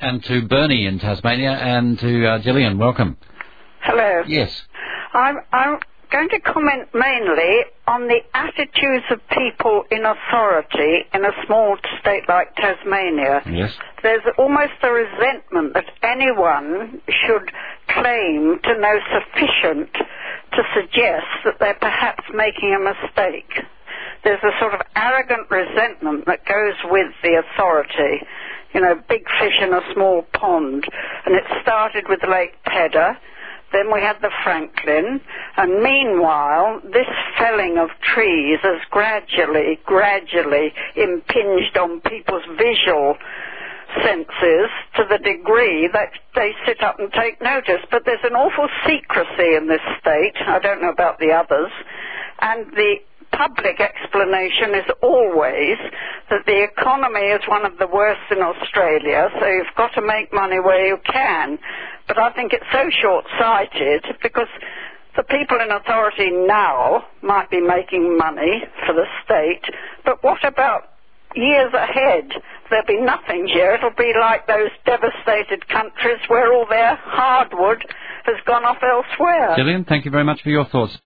And to Bernie in Tasmania, and to Gillian. Welcome. Hello. Yes. I'm going to comment mainly on the attitudes of people in authority in a small state like Tasmania. Yes. There's almost a resentment that anyone should claim to know sufficient to suggest that they're perhaps making a mistake. There's a sort of arrogant resentment that goes with the authority. You know, big fish in a small pond. And it started with Lake Pedder. Then we had the Franklin. And meanwhile, this felling of trees has gradually impinged on people's visual senses to the degree that they sit up and take notice. But there's an awful secrecy in this state. I don't know about the others. And the public explanation is always that the economy is one of the worst in Australia, so you've got to make money where you can. But I think it's so short-sighted because the people in authority now might be making money for the state, but what about years ahead? There'll be nothing here. It'll be like those devastated countries where all their hardwood has gone off elsewhere. Gillian, thank you very much for your thoughts.